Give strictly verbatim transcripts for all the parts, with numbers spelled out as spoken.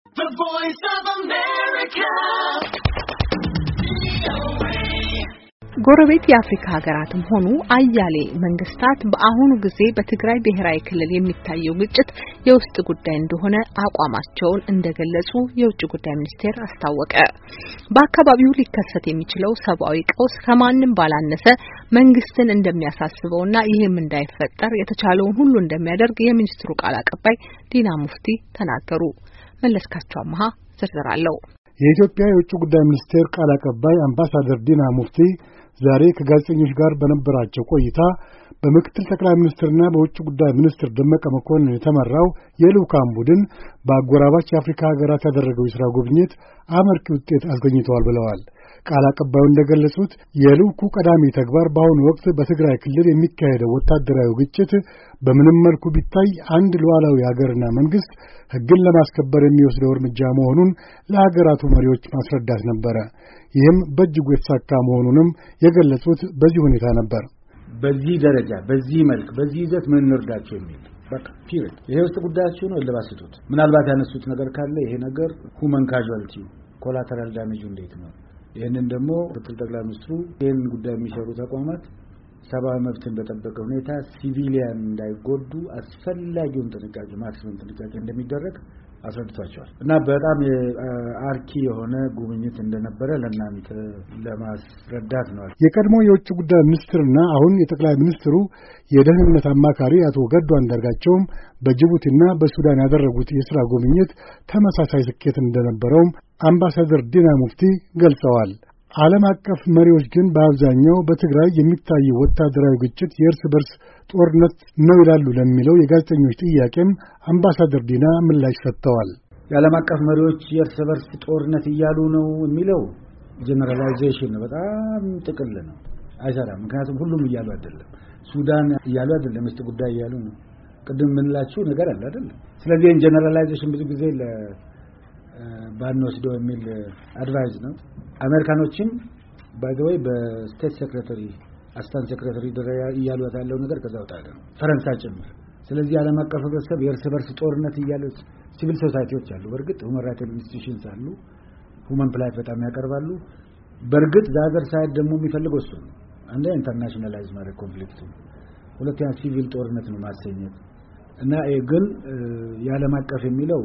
The Voice of America. ጎረቤት የአፍሪካ ሀገራትም ሆኑ አያሌ መንግስታት በአሁኑ ጊዜ በትግራይ ብሔራዊ ክልል የሚታየው ግጭት የውስጥ ጉዳይ እንደሆነ አቋማቸውን እንደገለጹ የውጭ ጉዳይ ሚኒስቴር አስታወቀ። በአካባቢው ሊከሰት የሚችለው ሰብአዊ ቀውስ ከማንም ባላነሰ መንግስትን እንደሚያሳስበውና ይህም እንዳይፈጠር የተቻለውን ሁሉ እንደሚያደርግ የሚኒስትሩ ቃል አቀባይ ዲና ሙፍቲ ተናገሩ። መለስካቸው አማሃ ዝርዝር አለው። የኢትዮጵያ የውጭ ጉዳይ ሚኒስቴር ቃል አቀባይ አምባሳደር ዲና ሙፍቲ ዛሬ ከጋዜጠኞች ጋር በነበራቸው ቆይታ በምክትል ጠቅላይ ሚኒስትርና በውጭ ጉዳይ ሚኒስትር ደመቀ መኮንን የተመራው የልዑካን ቡድን በአጎራባች የአፍሪካ ሀገራት ያደረገው የሥራ ጉብኝት አመርቂ ውጤት አስገኝተዋል ብለዋል። ቃል አቀባዩ እንደገለጹት የልዑኩ ቀዳሚ ተግባር በአሁኑ ወቅት በትግራይ ክልል የሚካሄደው ወታደራዊ ግጭት በምንም መልኩ ቢታይ አንድ ሉዓላዊ ሀገርና መንግስት ሕግን ለማስከበር የሚወስደው እርምጃ መሆኑን ለሀገራቱ መሪዎች ማስረዳት ነበረ። ይህም በእጅጉ የተሳካ መሆኑንም የገለጹት በዚህ ሁኔታ ነበር። በዚህ ደረጃ በዚህ መልክ በዚህ ይዘት ምን እንርዳቸው የሚል በቃ ፒሪድ ይሄ ውስጥ ጉዳያቸው ነው። ለባስጡት ምናልባት ያነሱት ነገር ካለ ይሄ ነገር ሁመን ካዡአልቲ ኮላተራል ዳሜጅ እንዴት ነው? ይሄንን ደግሞ ምክትል ጠቅላይ ሚኒስትሩ ይሄን ጉዳይ የሚሰሩ ተቋማት ሰብአዊ መብትን በጠበቀ ሁኔታ ሲቪሊያን እንዳይጎዱ አስፈላጊውን ጥንቃቄ ማክሲመም ጥንቃቄ እንደሚደረግ አስረድቷቸዋል እና በጣም አርኪ የሆነ ጉብኝት እንደነበረ ለእናንተ ለማስረዳት ነው። የቀድሞ የውጭ ጉዳይ ሚኒስትርና አሁን የጠቅላይ ሚኒስትሩ የደህንነት አማካሪ አቶ ገዱ አንዳርጋቸውም በጅቡቲና በሱዳን ያደረጉት የሥራ ጉብኝት ተመሳሳይ ስኬት እንደነበረውም አምባሳደር ዲና ሙፍቲ ገልጸዋል። ዓለም አቀፍ መሪዎች ግን በአብዛኛው በትግራይ የሚታየው ወታደራዊ ግጭት የእርስ በርስ ጦርነት ነው ይላሉ ለሚለው የጋዜጠኞች ጥያቄም አምባሳደር ዲና ምላሽ ሰጥተዋል። የዓለም አቀፍ መሪዎች የእርስ በርስ ጦርነት እያሉ ነው የሚለው ጀነራላይዜሽን ነው፣ በጣም ጥቅል ነው፣ አይሰራም። ምክንያቱም ሁሉም እያሉ አይደለም፣ ሱዳን እያሉ አይደለም፣ እስቲ ጉዳይ እያሉ ነው። ቅድም ምንላችሁ ነገር አለ አይደለም። ስለዚህ ጀነራላይዜሽን ብዙ ጊዜ ለ ባንወስደው የሚል አድቫይስ ነው። አሜሪካኖችም ባይ ዘ ወይ በስቴት ሴክሬታሪ አስታን ሴክሬታሪ ደረጃ እያሉ ያለው ነገር ከዛው ታዲያ ነው ፈረንሳይ ጭምር። ስለዚህ ዓለም አቀፍ ህብረተሰብ የእርስ በርስ ጦርነት እያሉ ሲቪል ሶሳይቲዎች አሉ፣ በርግጥ ሁማን ራይትስ ኢንስቲትዩሽንስ አሉ፣ ሁማን ፕላይት በጣም ያቀርባሉ። በርግጥ ዛገር ሳይድ ደግሞ የሚፈልገው እሱ ነው። አንደ ኢንተርናሽናላይዝ ማድረግ ኮንፍሊክቱ፣ ሁለተኛ ሲቪል ጦርነት ነው ማሰኘት እና ግን የዓለም አቀፍ የሚለው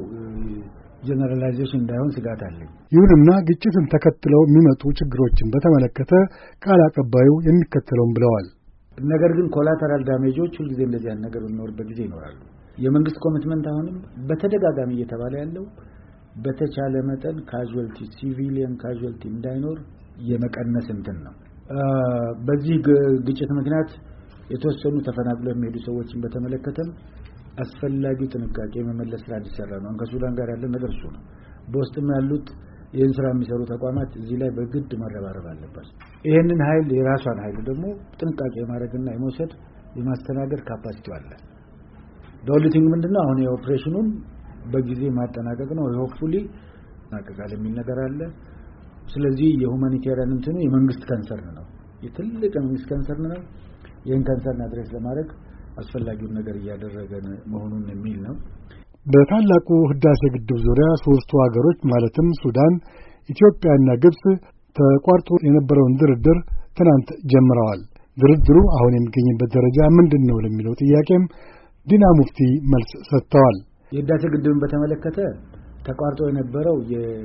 ጀነራላይዜሽን እንዳይሆን ስጋት አለ። ይሁንና ግጭትን ተከትለው የሚመጡ ችግሮችን በተመለከተ ቃል አቀባዩ የሚከተለውን ብለዋል። ነገር ግን ኮላተራል ዳሜጆች ሁልጊዜ እንደዚህ አይነት ነገር በሚኖርበት ጊዜ ይኖራሉ። የመንግስት ኮሚትመንት አሁንም በተደጋጋሚ እየተባለ ያለው በተቻለ መጠን ካዡአልቲ ሲቪሊያን ካዡአልቲ እንዳይኖር የመቀነስ እንትን ነው። በዚህ ግጭት ምክንያት የተወሰኑ ተፈናቅለው የሚሄዱ ሰዎችን በተመለከተም አስፈላጊው ጥንቃቄ መመለስ ስራ እንዲሰራ ነው። ከሱዳን ጋር ያለ ነገር እሱ ነው። በውስጥም ያሉት ይህን ስራ የሚሰሩ ተቋማት እዚህ ላይ በግድ መረባረብ አለባቸው። ይሄንን ኃይል የራሷን ኃይል ደግሞ ጥንቃቄ የማድረግና የመውሰድ የማስተናገድ ካፓሲቲ አለ። ዶሊቲንግ ምንድነው አሁን የኦፕሬሽኑን በጊዜ ማጠናቀቅ ነው። ሆፕፉሊ ማጠቃለል የሚል ነገር አለ። ስለዚህ የሁማኒቴሪያን እንትኑ የመንግስት ከንሰርን ነው፣ የትልቅ መንግስት ከንሰርን ነው። ይሄን ከንሰርን አድሬስ ለማድረግ አስፈላጊውን ነገር እያደረገ መሆኑን የሚል ነው። በታላቁ ህዳሴ ግድብ ዙሪያ ሶስቱ ሀገሮች ማለትም ሱዳን፣ ኢትዮጵያና ግብጽ ተቋርጦ የነበረውን ድርድር ትናንት ጀምረዋል። ድርድሩ አሁን የሚገኝበት ደረጃ ምንድነው ለሚለው ጥያቄም ዲና ሙፍቲ መልስ ሰጥተዋል። የህዳሴ ግድብን በተመለከተ ተቋርጦ የነበረው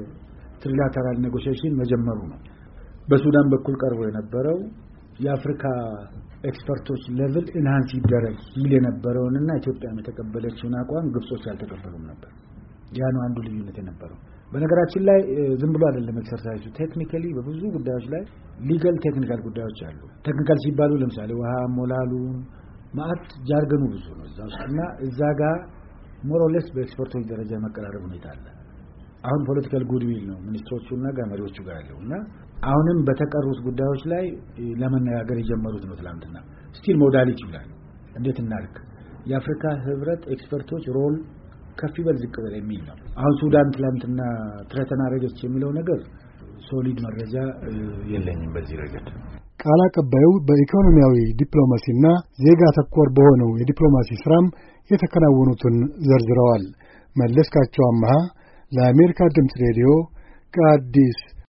የትሪላተራል ኔጎሺዬሽን መጀመሩ ነው። በሱዳን በኩል ቀርቦ የነበረው የአፍሪካ ኤክስፐርቶች ሌቭል ኢንሃንስ ይደረግ ይል የነበረውንና ኢትዮጵያ የተቀበለችውን አቋም ግብጾች ያልተቀበሉም ነበር። ያ ነው አንዱ ልዩነት የነበረው። በነገራችን ላይ ዝም ብሎ አይደለም ኤክሰርሳይዙ፣ ቴክኒካሊ በብዙ ጉዳዮች ላይ ሊጋል ቴክኒካል ጉዳዮች አሉ። ቴክኒካል ሲባሉ ለምሳሌ ውሃ ሞላሉ ማአት ጃርገኑ ብዙ ነው እዛ ውስጥና እዛ ጋር ሞር ኦር ሌስ በኤክስፐርቶች ደረጃ መቀራረብ ሁኔታ አለ። አሁን ፖለቲካል ጉድዊል ነው ሚኒስትሮቹና ጋመሪዎቹ ጋር ያለውና አሁንም በተቀሩት ጉዳዮች ላይ ለመነጋገር የጀመሩት ነው። ትላንትና ስቲል ሞዳሊቲ ይላል እንዴት እናርክ የአፍሪካ ህብረት ኤክስፐርቶች ሮል ከፍ ይበል ዝቅ በል የሚል ነው። አሁን ሱዳን ትላንትና ትረተና ረገች የሚለው ነገር ሶሊድ መረጃ የለኝም በዚህ ረገድ። ቃል አቀባዩ በኢኮኖሚያዊ ዲፕሎማሲና ዜጋ ተኮር በሆነው የዲፕሎማሲ ስራም የተከናወኑትን ዘርዝረዋል። መለስካቸው አማሃ ለአሜሪካ ድምፅ ሬዲዮ ከአዲስ